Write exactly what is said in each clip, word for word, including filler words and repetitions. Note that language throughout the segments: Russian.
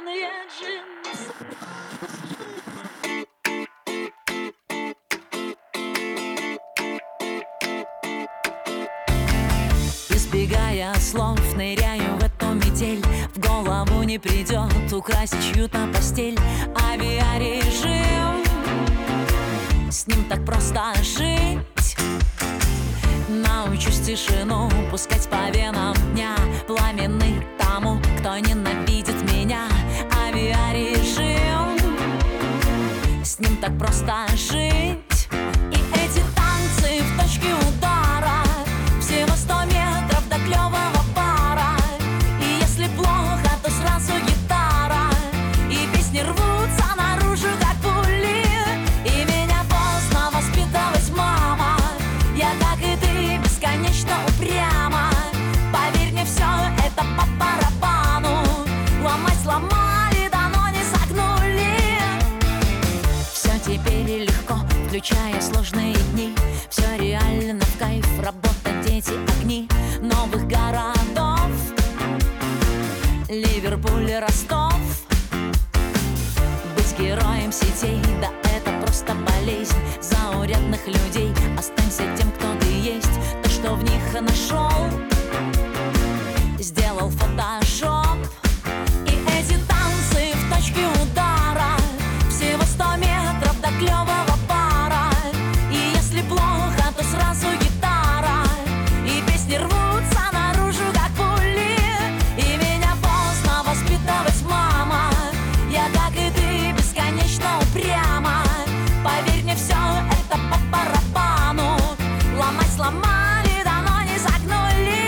черные джинсы. Избегая слов, ныряю в эту метель. В голову не придет украсить чью-то постель. Авиарежим, с ним так просто жить. Научусь тишину пускать по венам дня, пламенный тому, кто ненавидит меня. Авиарежим, с ним так просто жить. И эти танцы в точке удара, всего сто метров до клёвого пара. И если плохо, то сразу гитара, и песни рвутся наружу, как пули. И меня поздно воспитывать, мама. Я, как и ты, бесконечно упряма. Поверь мне, все это по барабану. Ломать сломали, да но не согнули. Все теперь легко, включая сложные дни. Все реально в кайф, работа, дети, огни новых городов. Ливерпуль, Ростов. Быть героем сетей, да это просто болезнь заурядных людей. Останься тем, кто ты есть. То, что в них нашел, сделал фотошоп. И эти танцы в точке удара, всего сто метров до клёвого пара. И если плохо, то сразу гитара, и песни рвутся наружу, как пули. И меня поздно воспитывать, мама. Я, как и ты, бесконечно упряма. Поверь мне, все это по барабану. Ломать сломали, да но не загнули.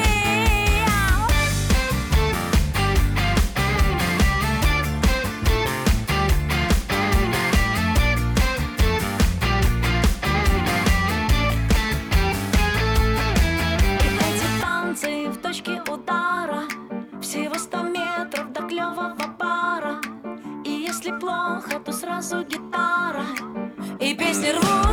И эти танцы в точке удара, всего сто метров до клёвого пара. И если плохо, то сразу гитара, и песни рвут.